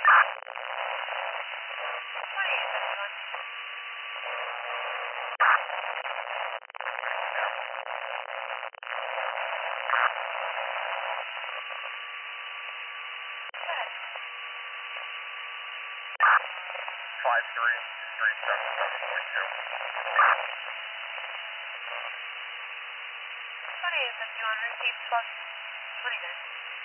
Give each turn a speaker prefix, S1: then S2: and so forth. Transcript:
S1: What is it? You want to repeat plus 29?